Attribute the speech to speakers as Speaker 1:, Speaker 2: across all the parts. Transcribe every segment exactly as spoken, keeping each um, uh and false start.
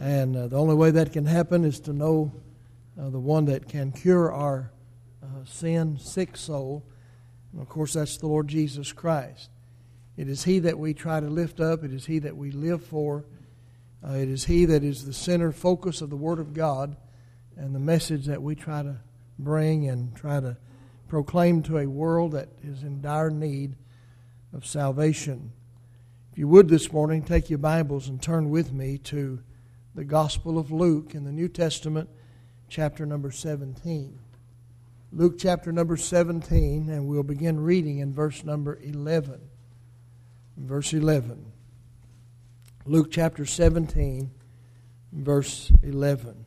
Speaker 1: And uh, the only way that can happen is to know uh, the one that can cure our uh, sin-sick soul. And of course, that's the Lord Jesus Christ. It is He that we try to lift up. It is He that we live for. Uh, it is He that is the center focus of the Word of God and the message that we try to bring and try to proclaim to a world that is in dire need of salvation. If you would this morning, take your Bibles and turn with me to the Gospel of Luke in the New Testament, chapter number seventeen. Luke chapter number seventeen, and we'll begin reading in verse number eleven. Verse eleven. Luke chapter seventeen, verse eleven.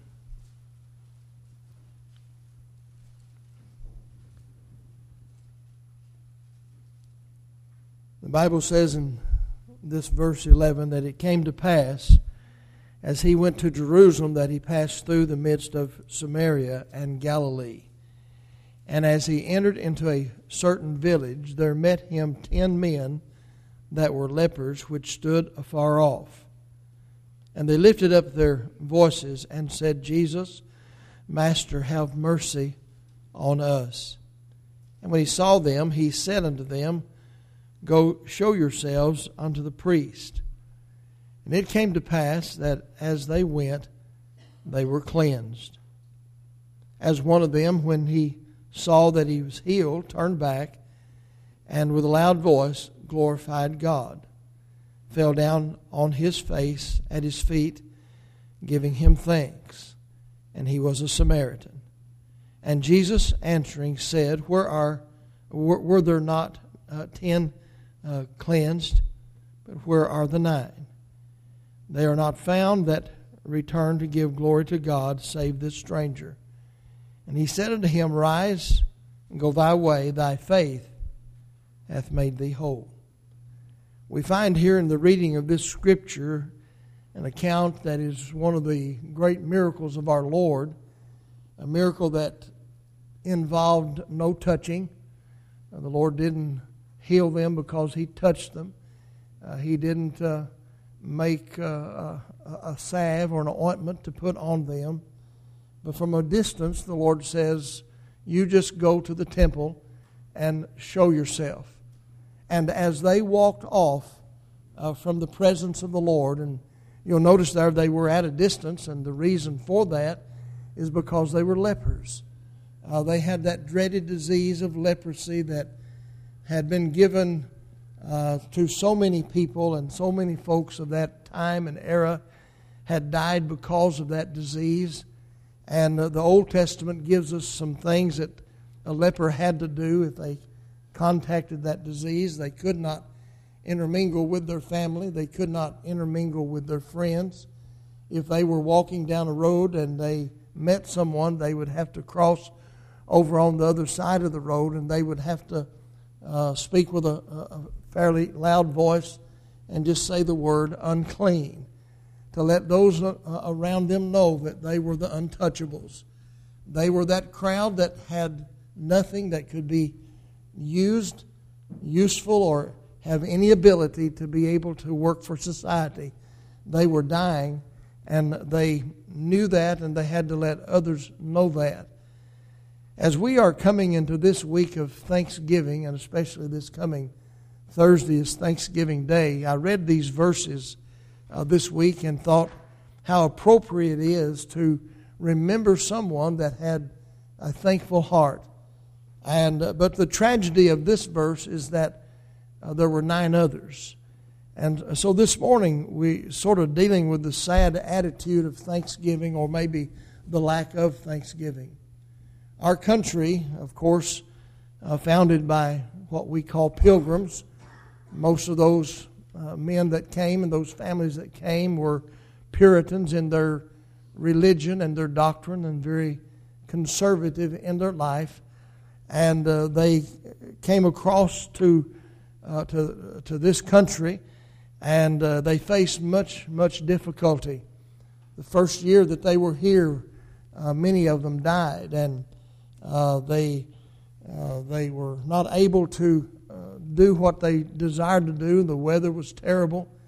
Speaker 1: The Bible says in this verse eleven that it came to pass as he went to Jerusalem that he passed through the midst of Samaria and Galilee. And as he entered into a certain village, there met him ten men that were lepers, which stood afar off. And they lifted up their voices and said, Jesus, Master, have mercy on us. And when he saw them, he said unto them, Go show yourselves unto the priest. And it came to pass that as they went, they were cleansed. As one of them, when he saw that he was healed, turned back, and with a loud voice glorified God, fell down on his face at his feet, giving him thanks. And he was a Samaritan. And Jesus answering said, Where are were, were there not uh, ten uh, cleansed? But where are the nine? They are not found that return to give glory to God, save this stranger. And he said unto him, Rise and go thy way, thy faith hath made thee whole. We find here in the reading of this scripture an account that is one of the great miracles of our Lord, a miracle that involved no touching. Uh, the Lord didn't heal them because He touched them. Uh, he didn't uh, make uh, a, a salve or an ointment to put on them. But from a distance, the Lord says, you just go to the temple and show yourself. And as they walked off uh, from the presence of the Lord, and you'll notice there they were at a distance, and the reason for that is because they were lepers. Uh, they had that dreaded disease of leprosy that had been given uh, to so many people, and so many folks of that time and era had died because of that disease. And uh, the Old Testament gives us some things that a leper had to do if they contacted that disease. They could not intermingle with their family. They could not intermingle with their friends. If they were walking down a road and they met someone, they would have to cross over on the other side of the road, and they would have to uh, speak with a, a fairly loud voice and just say the word unclean, to let those around them know that they were the untouchables. They were that crowd that had nothing that could be used, useful, or have any ability to be able to work for society. They were dying, and they knew that, and they had to let others know that. As we are coming into this week of Thanksgiving, and especially this coming Thursday is Thanksgiving Day, I read these verses uh, this week and thought how appropriate it is to remember someone that had a thankful heart. And uh, but the tragedy of this verse is that uh, there were nine others. And so this morning we sort of dealing with the sad attitude of Thanksgiving, or maybe the lack of Thanksgiving. Our country, of course, uh, founded by what we call pilgrims. Most of those uh, men that came and those families that came were Puritans in their religion and their doctrine, and very conservative in their life. And uh, they came across to uh, to to this country, and uh, they faced much much difficulty. The first year that they were here, uh, many of them died, and uh, they uh, they were not able to uh, do what they desired to do. The weather was terrible.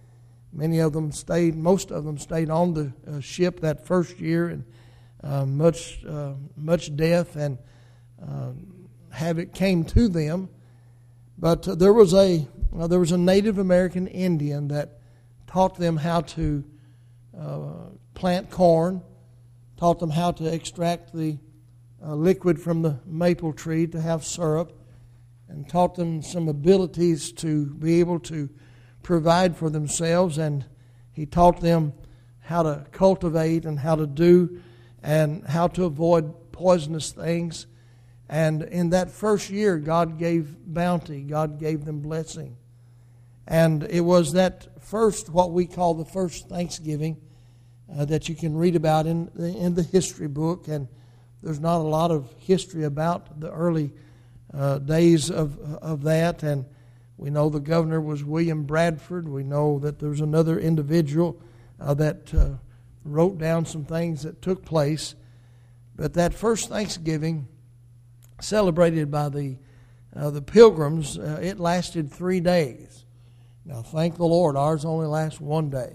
Speaker 1: Many of them stayed, most of them stayed on the uh, ship that first year, and uh, much uh, much death and uh, havoc came to them. But uh, there was a uh, there was a Native American Indian that taught them how to uh, plant corn, taught them how to extract the uh, liquid from the maple tree to have syrup, and taught them some abilities to be able to provide for themselves. And he taught them how to cultivate and how to do and how to avoid poisonous things. And in that first year, God gave bounty. God gave them blessing. And it was that first, what we call the first Thanksgiving, uh, that you can read about in the, in the history book. And there's not a lot of history about the early uh, days of of that. And we know the governor was William Bradford. We know that there was another individual uh, that uh, wrote down some things that took place. But that first Thanksgiving, celebrated by the uh, the pilgrims, uh, it lasted three days. Now, thank the Lord, ours only lasts one day.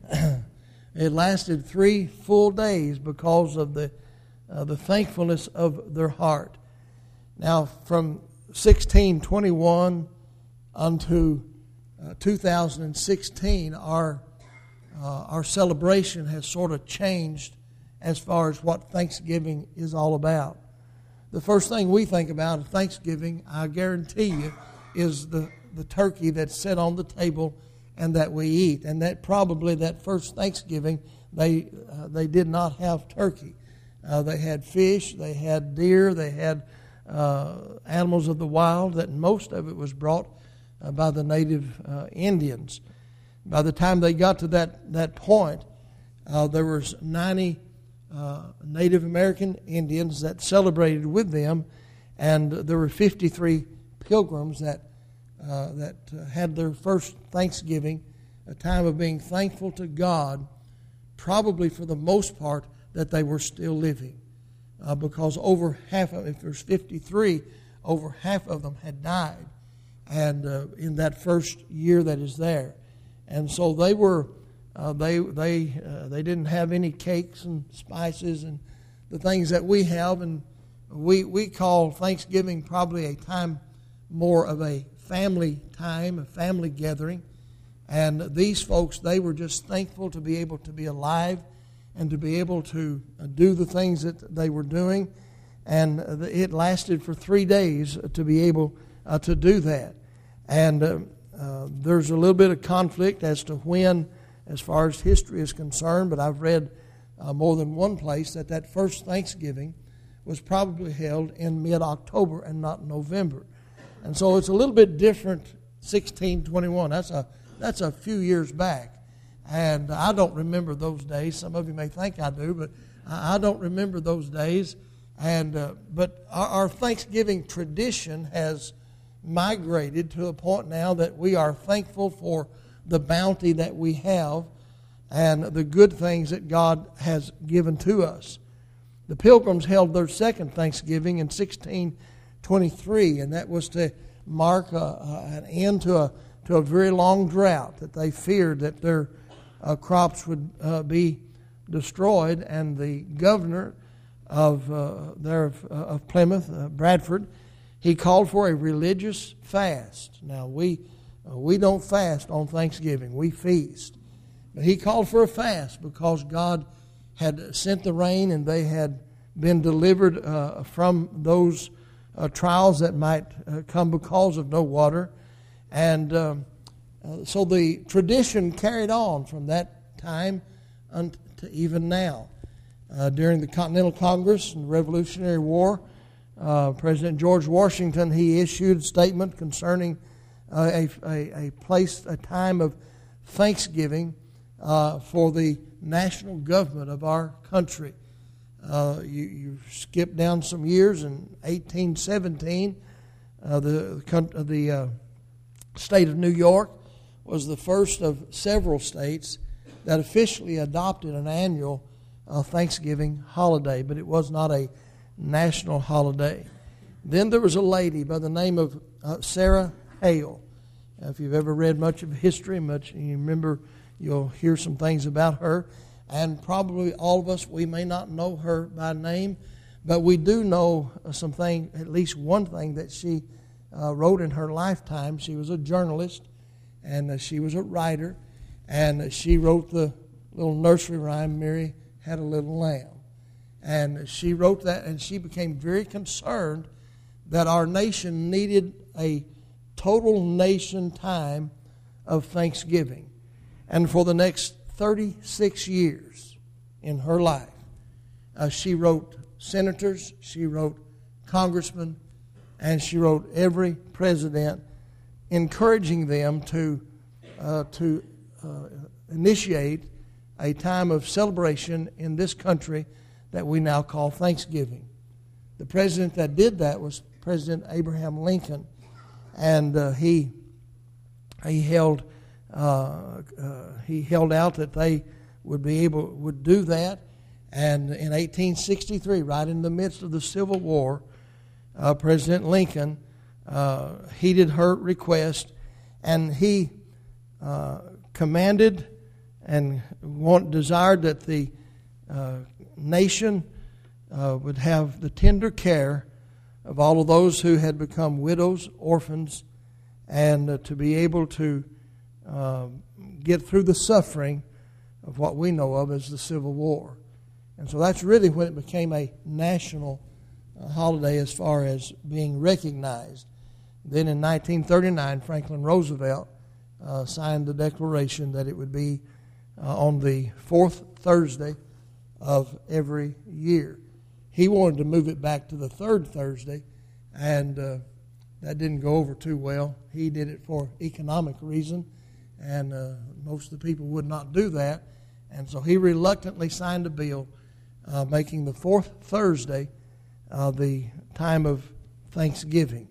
Speaker 1: It lasted three full days because of the uh, the thankfulness of their heart. Now, from sixteen twenty-one unto uh, two thousand sixteen, our uh, our celebration has sort of changed as far as what Thanksgiving is all about. The first thing we think about at Thanksgiving, I guarantee you, is the, the turkey that's set on the table and that we eat. And that probably that first Thanksgiving, they uh, they did not have turkey. Uh, they had fish, they had deer, they had uh, animals of the wild, that most of it was brought uh, by the native uh, Indians. By the time they got to that, that point, uh, there was ninety Uh, Native American Indians that celebrated with them, and there were fifty-three pilgrims that uh, that uh, had their first Thanksgiving, a time of being thankful to God, probably for the most part that they were still living, uh, because over half of, if there's fifty-three, over half of them had died, and uh, in that first year that is there, and so they were. Uh, they they uh, they didn't have any cakes and spices and the things that we have, and we we call Thanksgiving probably a time more of a family time, a family gathering. And these folks, they were just thankful to be able to be alive and to be able to uh, do the things that they were doing, and it lasted for three days to be able uh, to do that. And uh, uh, there's a little bit of conflict as to when, as far as history is concerned, but I've read uh, more than one place that that first Thanksgiving was probably held in mid-October and not November. And so it's a little bit different, sixteen twenty-one. That's a, that's a few years back. And I don't remember those days. Some of you may think I do, but I, I don't remember those days. And uh, But our, our Thanksgiving tradition has migrated to a point now that we are thankful for the bounty that we have and the good things that God has given to us. The Pilgrims held their second Thanksgiving in sixteen twenty-three, and that was to mark a, a, an end to a to a very long drought, that they feared that their uh, crops would uh, be destroyed. And the governor of uh, there of, uh, of Plymouth, uh, Bradford, he called for a religious fast. Now we. Uh, we don't fast on Thanksgiving. We feast. But he called for a fast because God had sent the rain and they had been delivered uh, from those uh, trials that might uh, come because of no water. And um, uh, so the tradition carried on from that time unto even now. Uh, during the Continental Congress and the Revolutionary War, uh, President George Washington, he issued a statement concerning Uh, a, a, a place, a time of thanksgiving uh, for the national government of our country. Uh, you, you skip down some years, in eighteen seventeen, uh, the, the uh, state of New York was the first of several states that officially adopted an annual uh, Thanksgiving holiday, but it was not a national holiday. Then there was a lady by the name of uh, Sarah Hale. If you've ever read much of history, much you remember you'll hear some things about her. And probably all of us, we may not know her by name, but we do know something, at least one thing that she uh, wrote in her lifetime. She was a journalist, and uh, she was a writer, and she wrote the little nursery rhyme, Mary Had a Little Lamb. And she wrote that, and she became very concerned that our nation needed a total nation time of thanksgiving. And for the next thirty-six years in her life, uh, she wrote senators, she wrote congressmen, and she wrote every president, encouraging them to uh, to uh, initiate a time of celebration in this country that we now call Thanksgiving. The president that did that was President Abraham Lincoln, and uh, he he held uh, uh, he held out that they would be able would do that. And in eighteen sixty-three, right in the midst of the Civil War, uh, President Lincoln uh, heeded her request, and he uh, commanded and want, desired that the uh, nation uh, would have the tender care of all of those who had become widows, orphans, and uh, to be able to uh, get through the suffering of what we know of as the Civil War. And so that's really when it became a national uh, holiday as far as being recognized. Then in nineteen thirty-nine, Franklin Roosevelt uh, signed the declaration that it would be uh, on the fourth Thursday of every year. He wanted to move it back to the third Thursday, and uh, that didn't go over too well. He did it for economic reason, and uh, most of the people would not do that. And so he reluctantly signed a bill uh, making the fourth Thursday uh, the time of Thanksgiving.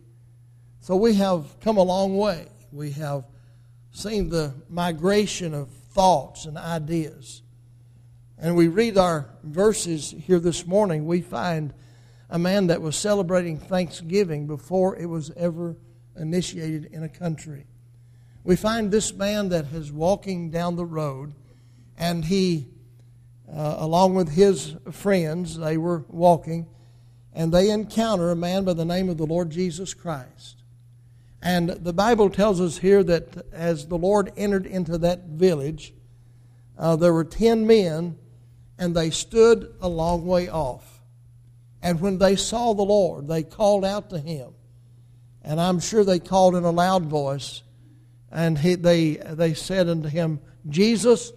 Speaker 1: So we have come a long way. We have seen the migration of thoughts and ideas. And we read our verses here this morning, we find a man that was celebrating Thanksgiving before it was ever initiated in a country. We find this man that is walking down the road, and he, uh, along with his friends, they were walking, and they encounter a man by the name of the Lord Jesus Christ. And the Bible tells us here that as the Lord entered into that village, uh, there were ten men, and they stood a long way off. And when they saw the Lord, they called out to Him. And I'm sure they called in a loud voice. And he, they, they said unto Him, Jesus,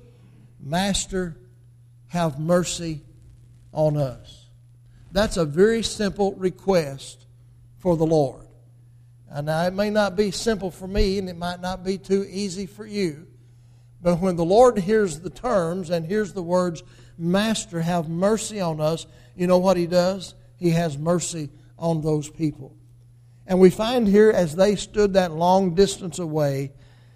Speaker 1: Master, have mercy on us. That's a very simple request for the Lord. And now it may not be simple for me, and it might not be too easy for you. But when the Lord hears the terms and hears the words, Master, have mercy on us, you know what He does? He has mercy on those people. And we find here, as they stood that long distance away,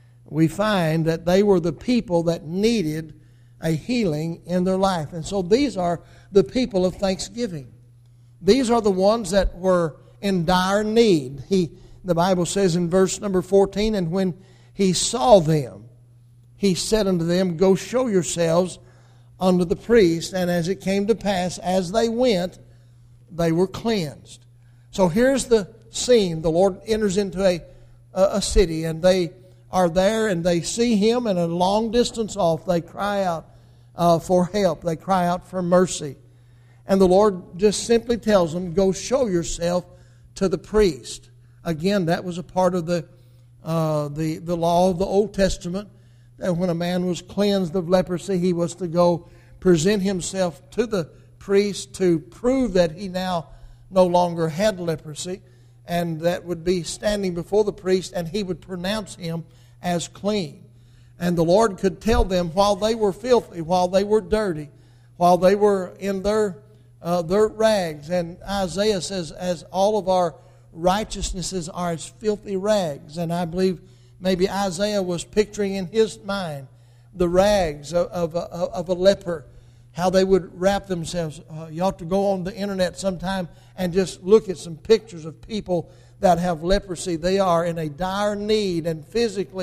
Speaker 1: we find that they were the people that needed a healing in their life. And so these are the people of thanksgiving. These are the ones that were in dire need. He, the Bible says in verse number fourteen, and when He saw them, He said unto them, Go show yourselves unto the priest. And as it came to pass, as they went, they were cleansed. So here's the scene. The Lord enters into a, a city, and they are there, and they see Him, and a long distance off they cry out uh, for help. They cry out for mercy. And the Lord just simply tells them, Go show yourself to the priest. Again, that was a part of the, uh, the, the law of the Old Testament, that when a man was cleansed of leprosy, he was to go present himself to the priest to prove that he now no longer had leprosy, and that would be standing before the priest, and he would pronounce him as clean. And the Lord could tell them while they were filthy, while they were dirty, while they were in their uh, their rags. And Isaiah says, as all of our righteousnesses are as filthy rags. And I believe maybe Isaiah was picturing in his mind the rags of, of, of, of a leper, how they would wrap themselves. Uh, you ought to go on the internet sometime and just look at some pictures of people that have leprosy. They are in a dire need, and physically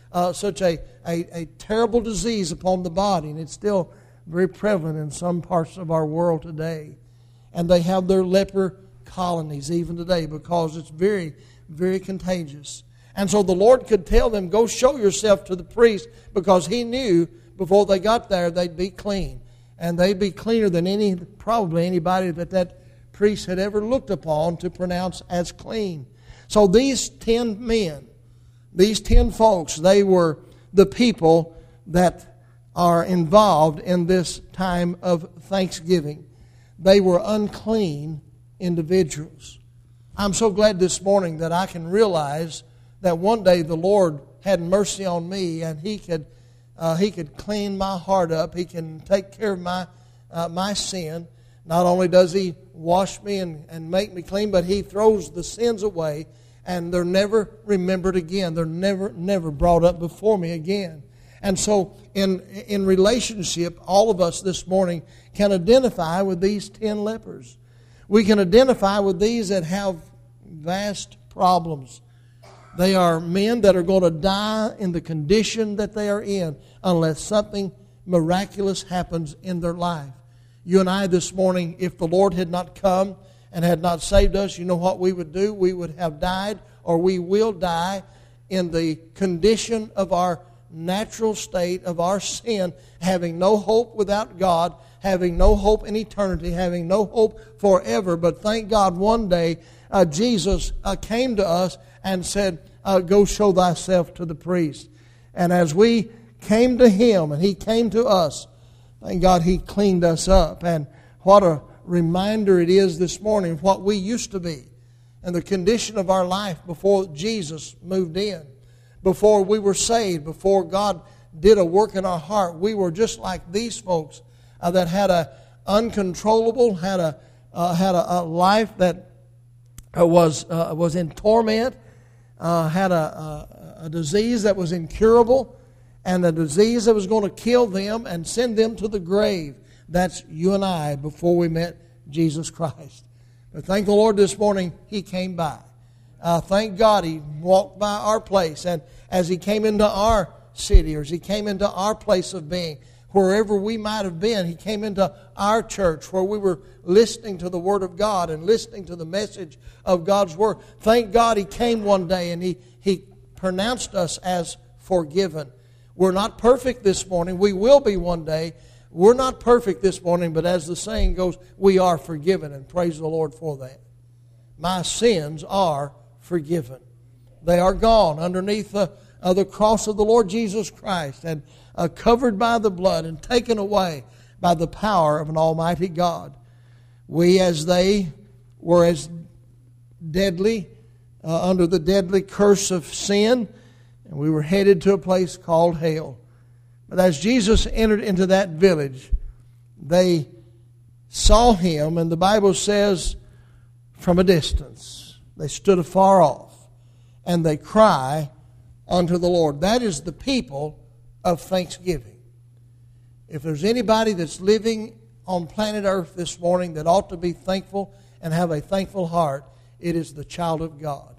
Speaker 1: uh, such a, a, a terrible disease upon the body, and it's still very prevalent in some parts of our world today. And they have their leper colonies even today because it's very, very contagious. And so the Lord could tell them, go show yourself to the priest, because He knew before they got there they'd be clean. And they'd be cleaner than any, probably anybody that that priest had ever looked upon to pronounce as clean. So these ten men, these ten folks, they were the people that are involved in this time of Thanksgiving. They were unclean individuals. I'm so glad this morning that I can realize that one day the Lord had mercy on me, and He could uh, He could clean my heart up. He can take care of my uh, my sin. Not only does He wash me and, and make me clean, but He throws the sins away, and they're never remembered again. They're never, never brought up before me again. And so in, in relationship, all of us this morning can identify with these ten lepers. We can identify with these that have vast problems. They are men that are going to die in the condition that they are in unless something miraculous happens in their life. You and I this morning, if the Lord had not come and had not saved us, you know what we would do? We would have died, or we will die, in the condition of our natural state of our sin, having no hope without God, having no hope in eternity, having no hope forever. But thank God one day uh, Jesus uh, came to us and said, uh, go show thyself to the priest. And as we came to Him and He came to us, thank God He cleaned us up. And what a reminder it is this morning of what we used to be and the condition of our life before Jesus moved in. Before we were saved, before God did a work in our heart, we were just like these folks uh, that had a uncontrollable, had a uh, had a, a life that uh, was uh, was in torment, uh, had a, a, a disease that was incurable, and a disease that was going to kill them and send them to the grave. That's you and I before we met Jesus Christ. But thank the Lord this morning, He came by. Uh, thank God He walked by our place. And as He came into our city, or as He came into our place of being, wherever we might have been, He came into our church where we were listening to the Word of God and listening to the message of God's Word. Thank God He came one day and He, he pronounced us as forgiven. We're not perfect this morning. We will be one day. We're not perfect this morning, but as the saying goes, we are forgiven, and praise the Lord for that. My sins are forgiven. They are gone underneath the, uh, the cross of the Lord Jesus Christ, and uh, covered by the blood and taken away by the power of an almighty God. We, as they, were as deadly, uh, under the deadly curse of sin, and we were headed to a place called hell. But as Jesus entered into that village, they saw Him, and the Bible says, from a distance. They stood afar off, and they cry unto the Lord. That is the people of thanksgiving. If there's anybody that's living on planet Earth this morning that ought to be thankful and have a thankful heart, it is the child of God.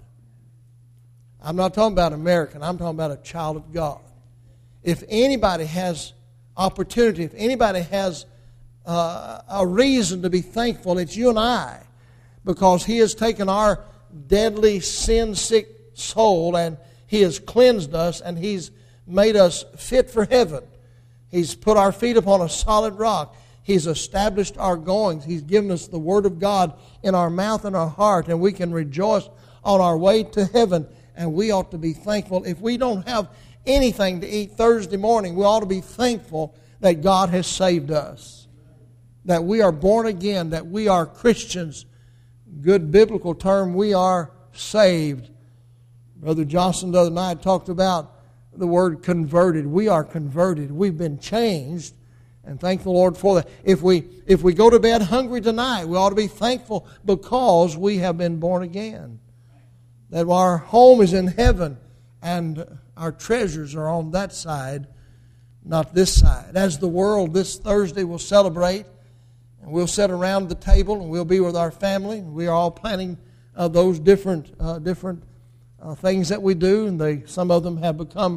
Speaker 1: I'm not talking about American. I'm talking about a child of God. If anybody has opportunity, if anybody has uh, a reason to be thankful, it's you and I. Because He has taken our deadly, sin-sick soul and He has cleansed us, and He's made us fit for heaven. He's put our feet upon a solid rock. He's established our goings. He's given us the Word of God in our mouth and our heart, and we can rejoice on our way to heaven, and we ought to be thankful. If we don't have anything to eat Thursday morning, we ought to be thankful that God has saved us, that we are born again, that we are Christians. Good biblical term, we are saved. Brother Johnson the other night talked about the word converted. We are converted. We've been changed, and thank the Lord for that. If we if we go to bed hungry tonight, we ought to be thankful because we have been born again. That our home is in heaven and our treasures are on that side, not this side. As the world this Thursday will celebrate, and we'll sit around the table and we'll be with our family. We are all planning uh, those different uh, different uh, things that we do, and they some of them have become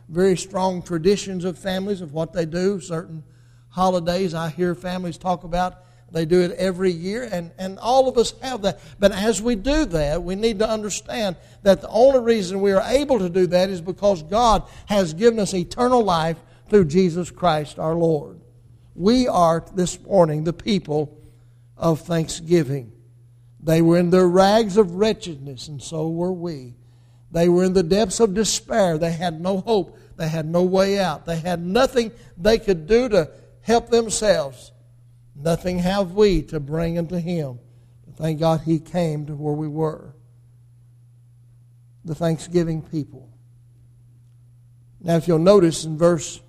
Speaker 1: very strong traditions of families of what they do. Certain holidays I hear families talk about. They do it every year, and, and all of us have that. But as we do that, we need to understand that the only reason we are able to do that is because God has given us eternal life through Jesus Christ our Lord. We are, this morning, the people of thanksgiving. They were in their rags of wretchedness, and so were we. They were in the depths of despair. They had no hope. They had no way out. They had nothing they could do to help themselves. Nothing have we to bring unto Him. But thank God He came to where we were. The thanksgiving people. Now if you'll notice in verse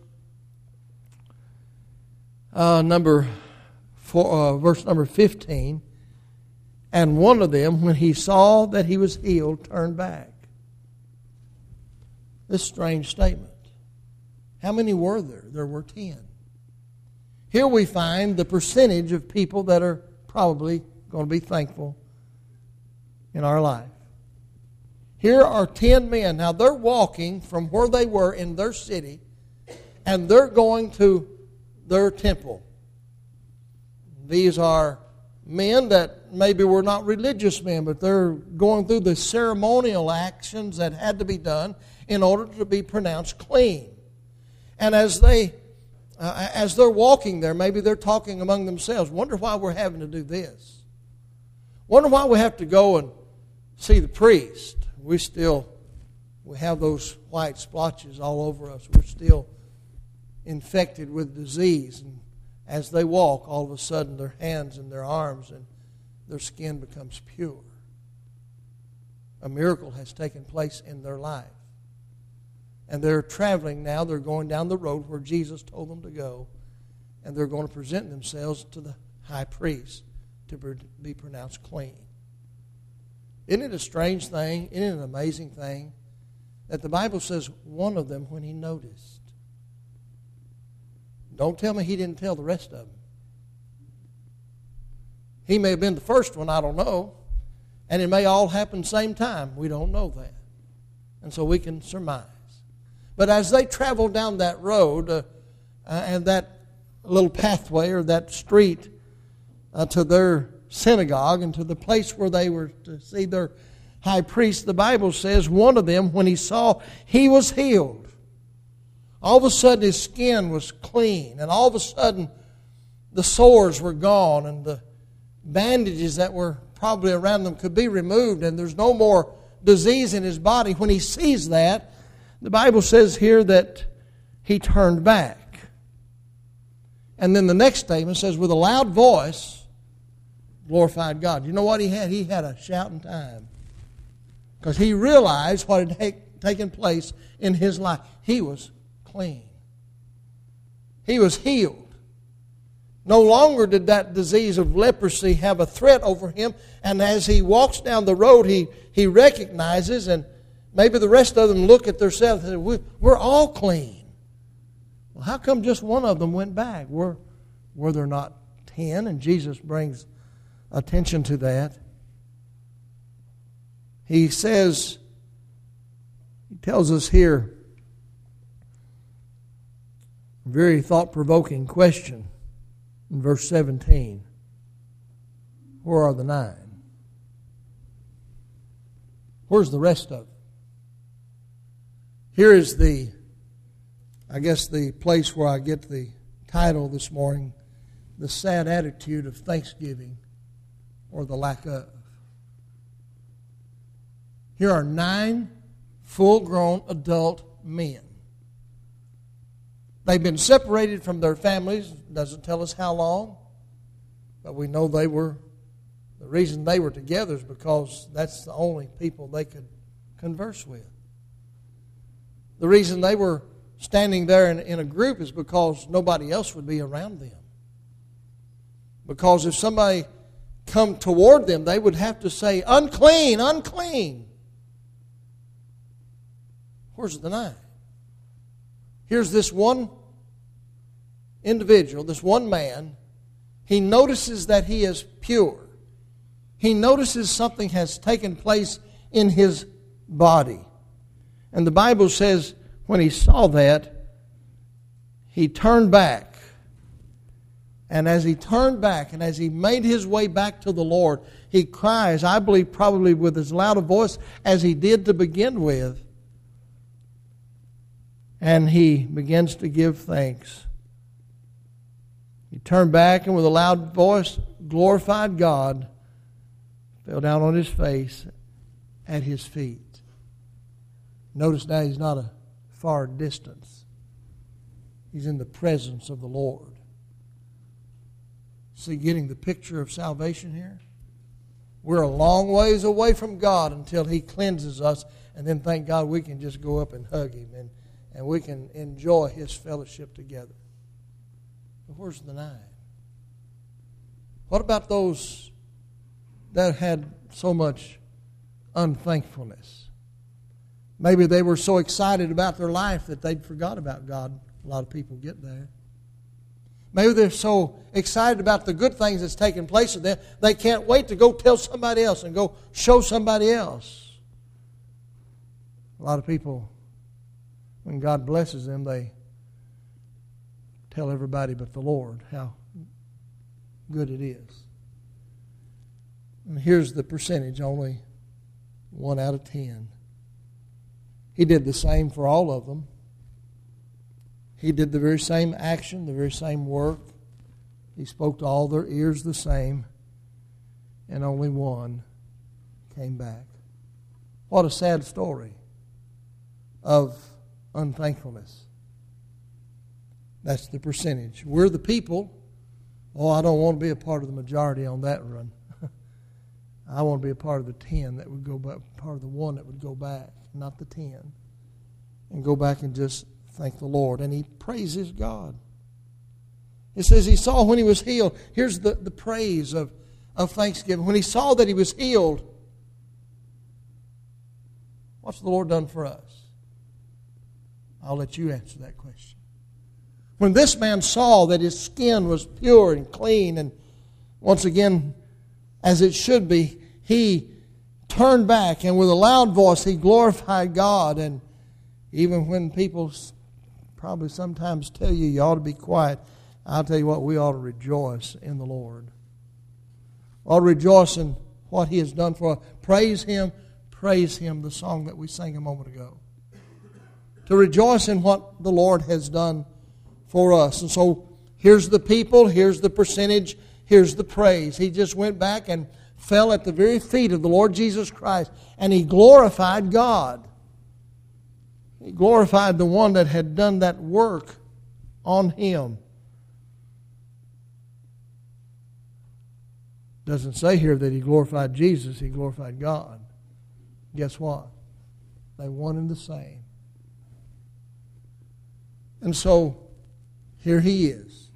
Speaker 1: uh, number four, uh, verse number fifteen, and one of them, when he saw that he was healed, turned back. This strange statement. How many were there? There were ten. Here we find the percentage of people that are probably going to be thankful in our life. Here are ten men. Now they're walking from where they were in their city, and they're going to their temple. These are men that maybe were not religious men, but they're going through the ceremonial actions that had to be done in order to be pronounced clean. And as they Uh, as they're walking there, maybe they're talking among themselves. Wonder why we're having to do this. Wonder why we have to go and see the priest. We still, we have those white splotches all over us. We're still infected with disease. And as they walk, all of a sudden their hands and their arms and their skin becomes pure. A miracle has taken place in their life. And they're traveling now. They're going down the road where Jesus told them to go. And they're going to present themselves to the high priest to be pronounced clean. Isn't it a strange thing? Isn't it an amazing thing? That the Bible says one of them when he noticed. Don't tell me he didn't tell the rest of them. He may have been the first one, I don't know. And it may all happen same time. We don't know that. And so we can surmise. But as they traveled down that road uh, uh, and that little pathway or that street uh, to their synagogue and to the place where they were to see their high priest, the Bible says one of them, when he saw he was healed, all of a sudden his skin was clean, and all of a sudden the sores were gone, and the bandages that were probably around them could be removed, and there's no more disease in his body. When he sees that, the Bible says here that he turned back. And then the next statement says, with a loud voice, glorified God. You know what he had? He had a shouting time. Because he realized what had taken place in his life. He was clean. He was healed. No longer did that disease of leprosy have a threat over him. And as he walks down the road, he, he recognizes, and maybe the rest of them look at themselves and say, we're all clean. Well, how come just one of them went back? Were, were there not ten? And Jesus brings attention to that. He says, he tells us here, a very thought-provoking question in verse seventeen. Where are the nine? Where's the rest of them? Here is the, I guess, the place where I get the title this morning, The Sad Attitude of Thanksgiving, or the Lack of. Here are nine full-grown adult men. They've been separated from their families. Doesn't tell us how long, but we know they were, the reason they were together is because that's the only people they could converse with. The reason they were standing there in, in a group is because nobody else would be around them. Because if somebody come toward them, they would have to say, unclean, unclean. Where's the nine? Here's this one individual, this one man. He notices that he is pure. He notices something has taken place in his body. And the Bible says when he saw that, he turned back. And as he turned back and as he made his way back to the Lord, he cries, I believe probably with as loud a voice as he did to begin with. And he begins to give thanks. He turned back and with a loud voice glorified God, fell down on his face at his feet. Notice now he's not a far distance. He's in the presence of the Lord. See, getting the picture of salvation here? We're a long ways away from God until He cleanses us, and then thank God we can just go up and hug Him, and, and we can enjoy His fellowship together. But where's the nine? What about those that had so much unthankfulness? Maybe they were so excited about their life that they'd forgot about God. A lot of people get there. Maybe they're so excited about the good things that's taking place with them, they can't wait to go tell somebody else and go show somebody else. A lot of people, when God blesses them, they tell everybody but the Lord how good it is. And here's the percentage, only one out of ten. He did the same for all of them. He did the very same action, the very same work. He spoke to all their ears the same, and only one came back. What a sad story of unthankfulness. That's the percentage. We're the people. Oh, I don't want to be a part of the majority on that run. I want to be a part of the ten that would go back, part of the one that would go back, not the ten, and go back and just thank the Lord. And he praises God. It says he saw when he was healed. Here's the, the praise of, of thanksgiving. When he saw that he was healed, what's the Lord done for us? I'll let you answer that question. When this man saw that his skin was pure and clean, and once again, as it should be, he turned back, and with a loud voice he glorified God. And even when people probably sometimes tell you you ought to be quiet, I'll tell you what, we ought to rejoice in the Lord. We ought to rejoice in what He has done for us. Praise Him, praise Him, the song that we sang a moment ago. To rejoice in what the Lord has done for us. And so here's the people, here's the percentage, here's the praise. He just went back and fell at the very feet of the Lord Jesus Christ, and he glorified God. He glorified the one that had done that work on him. Doesn't say here that he glorified Jesus, he glorified God. Guess what? They one and the same. And so, here he is.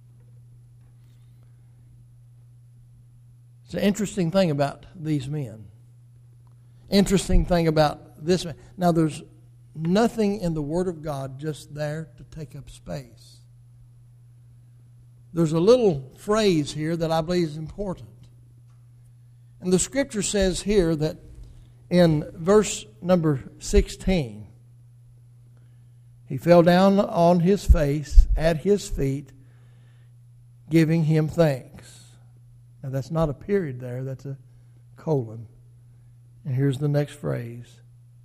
Speaker 1: It's an interesting thing about these men. Interesting thing about this man. Now, there's nothing in the Word of God just there to take up space. There's a little phrase here that I believe is important. And the Scripture says here that in verse number sixteen, he fell down on his face at his feet, giving him thanks. Now that's not a period there, that's a colon. And here's the next phrase.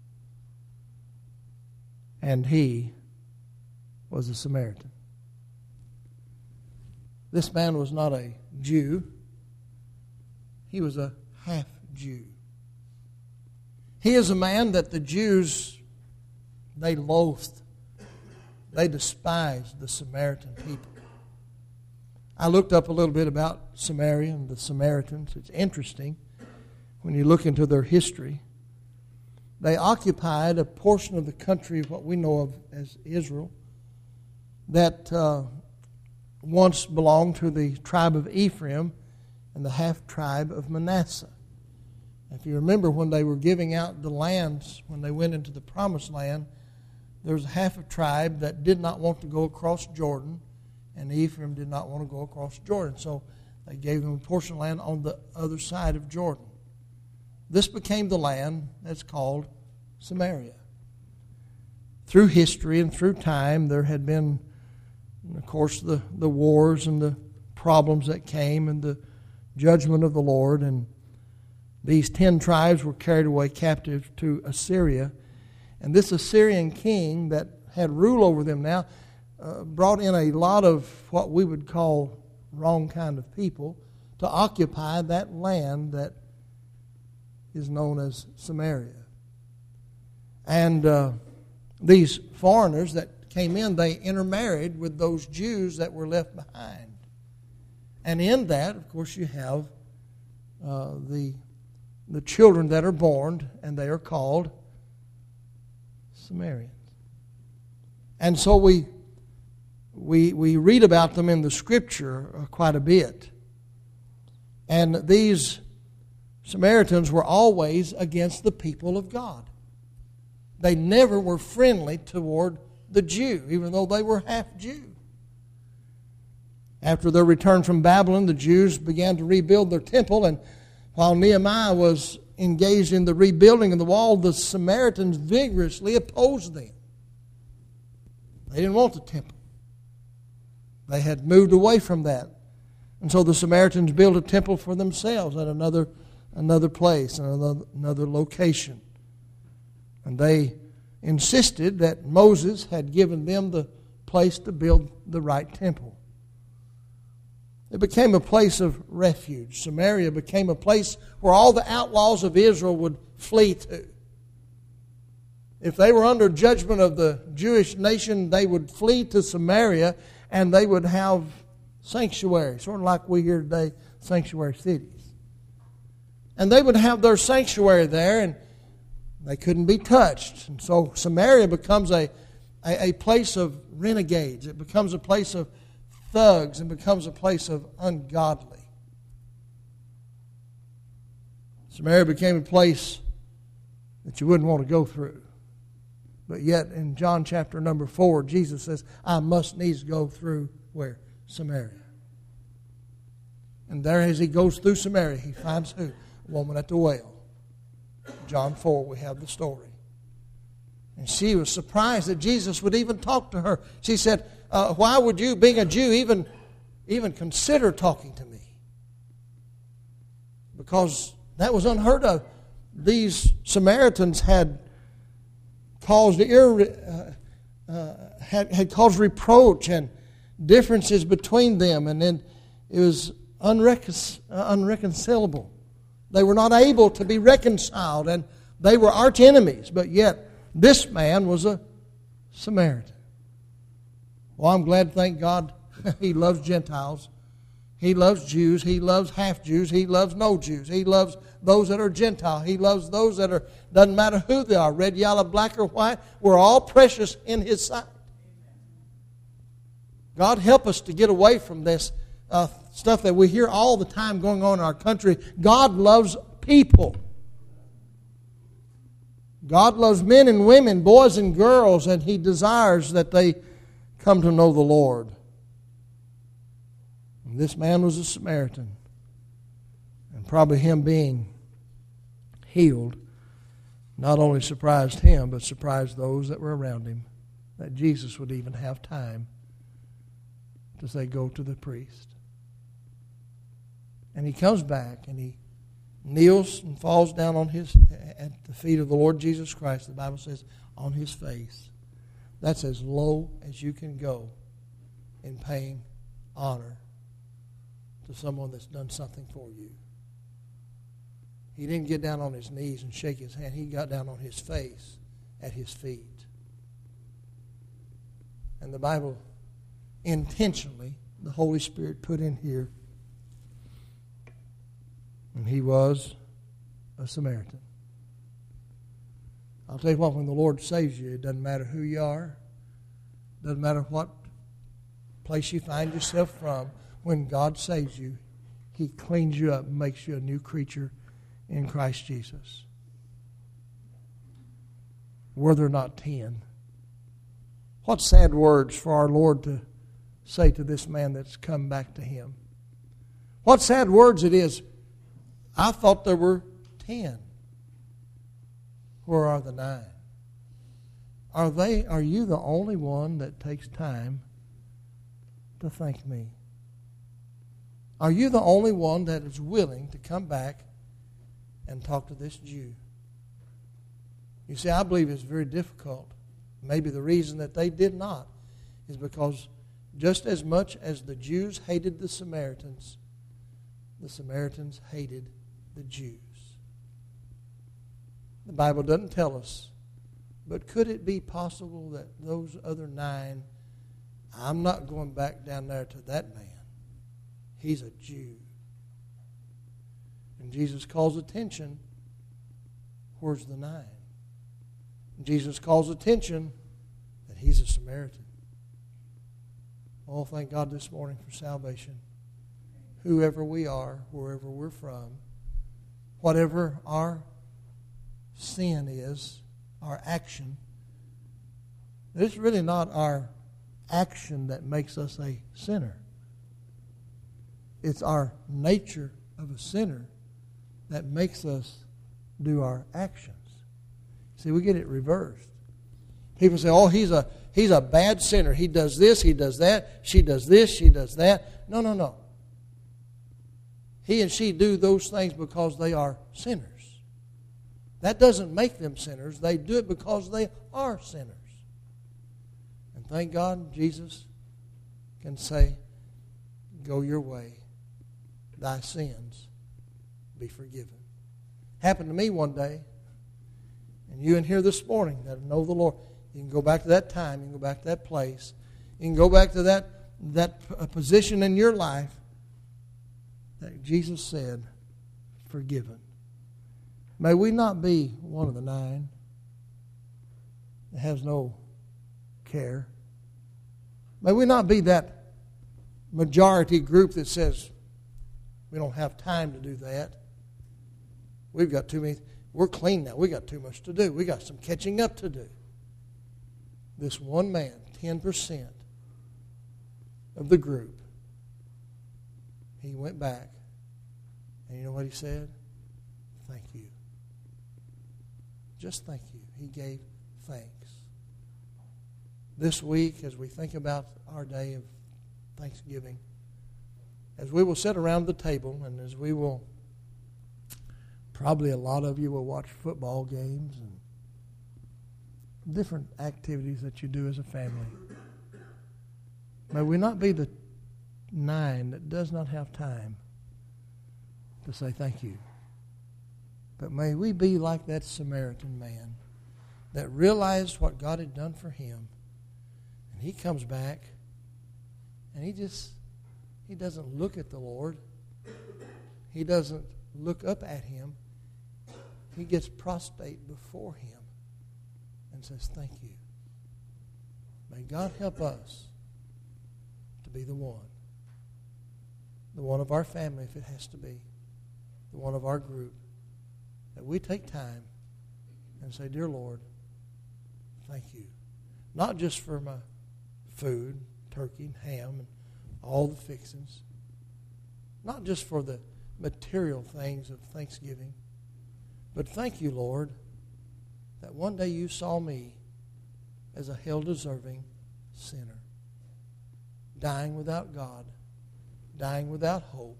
Speaker 1: And he was a Samaritan. This man was not a Jew. He was a half-Jew. He is a man that the Jews, they loathed. They despised the Samaritan people. I looked up a little bit about Samaria and the Samaritans. It's interesting when you look into their history. They occupied a portion of the country, what we know of as Israel, that uh, once belonged to the tribe of Ephraim and the half-tribe of Manasseh. If you remember when they were giving out the lands, when they went into the Promised Land, there was a half a tribe that did not want to go across Jordan, and Ephraim did not want to go across Jordan. So they gave them a portion of land on the other side of Jordan. This became the land that's called Samaria. through history and through time, there had been, of course, the, the wars and the problems that came and the judgment of the Lord. And these ten tribes were carried away captive to Assyria. And this Assyrian king that had rule over them now uh, brought in a lot of what we would call wrong kind of people to occupy that land that is known as Samaria. And uh, these foreigners that came in, they intermarried with those Jews that were left behind. And in that, of course, you have uh, the, the children that are born, and they are called Samaritans. And so we, we, we read about them in the Scripture quite a bit. And these Samaritans were always against the people of God. They never were friendly toward the Jew, even though they were half Jew. After their return from Babylon, the Jews began to rebuild their temple, and while Nehemiah was engaged in the rebuilding of the wall, the Samaritans vigorously opposed them. They didn't want the temple. They had moved away from that. And so the Samaritans built a temple for themselves at another, another place, another, another location. And they insisted that Moses had given them the place to build the right temple. It became a place of refuge. Samaria became a place where all the outlaws of Israel would flee to. If they were under judgment of the Jewish nation, they would flee to Samaria and they would have sanctuary, sort of like we here today, sanctuary cities. And they would have their sanctuary there, and they couldn't be touched. And so Samaria becomes a, a, a place of renegades. It becomes a place of thugs and becomes a place of ungodly. Samaria became a place that you wouldn't want to go through. But yet in John chapter number four, Jesus says, I must needs go through where? Samaria. And there as he goes through Samaria, he finds who? A woman at the well. John four, we have the story. And she was surprised that Jesus would even talk to her. She said, uh, why would you, being a Jew, even, even consider talking to me? Because that was unheard of. These Samaritans had caused ir- uh, uh, had, had caused reproach and differences between them, and then it was unrecon- uh, unreconcilable. They were not able to be reconciled, and they were arch enemies. But yet, this man was a Samaritan. Well, I'm glad, thank God, he loves Gentiles. He loves Jews. He loves half-Jews. He loves no Jews. He loves those that are Gentile. He loves those that are, doesn't matter who they are, red, yellow, black, or white. We're all precious in His sight. God help us to get away from this uh, stuff that we hear all the time going on in our country. God loves people. God loves men and women, boys and girls, and He desires that they come to know the Lord. And this man was a Samaritan. And probably him being healed not only surprised him, but surprised those that were around him, that Jesus would even have time to say, go to the priest. And he comes back and he kneels and falls down on his at the feet of the Lord Jesus Christ. The Bible says, on his face. That's as low as you can go in paying honor to someone that's done something for you. He didn't get down on his knees and shake his hand. He got down on his face at his feet. And the Bible intentionally, the Holy Spirit put in here, and he was a Samaritan. I'll tell you what, when the Lord saves you, it doesn't matter who you are. It doesn't matter what place you find yourself from. When God saves you, He cleans you up and makes you a new creature in Christ Jesus. Were there not ten? What sad words for our Lord to say to this man that's come back to Him. What sad words it is. I thought there were ten. Where are the nine? Are they? Are you the only one that takes time to thank me? Are you the only one that is willing to come back and talk to this Jew? You see, I believe it's very difficult. Maybe the reason that they did not is because just as much as the Jews hated the Samaritans, the Samaritans hated the Jews. The Bible doesn't tell us, but could it be possible that those other nine, I'm not going back down there to that man. He's a Jew. And Jesus calls attention, where's the nine? And Jesus calls attention that he's a Samaritan. Oh, thank God this morning for salvation. Whoever we are, wherever we're from, whatever our sin is, our action, it's really not our action that makes us a sinner. It's our nature of a sinner that makes us do our actions. See, we get it reversed. People say, oh, he's a he's a bad sinner. He does this, he does that, she does this, she does that. No, no, no. He and she do those things because they are sinners. That doesn't make them sinners. They do it because they are sinners. And thank God Jesus can say, go your way. Thy sins be forgiven. Happened to me one day. And you in here this morning that know the Lord, you can go back to that time. You can go back to that place. You can go back to that, that position in your life that Jesus said, forgiven. May we not be one of the nine that has no care. May we not be that majority group that says, we don't have time to do that. We've got too many. We're clean now. We've got too much to do. We've got some catching up to do. This one man, ten percent of the group, he went back. And you know what he said? Thank you. Just thank you. He gave thanks. This week, as we think about our day of Thanksgiving, as we will sit around the table and as we will, probably a lot of you will watch football games and different activities that you do as a family. May we not be the nine that does not have time to say thank you. But may we be like that Samaritan man that realized what God had done for him. And he comes back and he just, he doesn't look at the Lord. He doesn't look up at him. He gets prostrate before him and says, thank you. May God help us to be the one. The one of our family, if it has to be. The one of our group. That we take time and say, dear Lord, thank you. Not just for my food, turkey and ham and all the fixings. Not just for the material things of Thanksgiving. But thank you, Lord, that one day you saw me as a hell-deserving sinner. Dying without God. Dying without hope.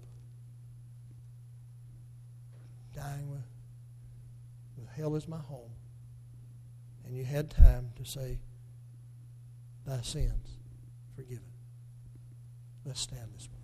Speaker 1: Dying with, with hell as my home. And you had time to say, thy sins forgiven. Let's stand this morning.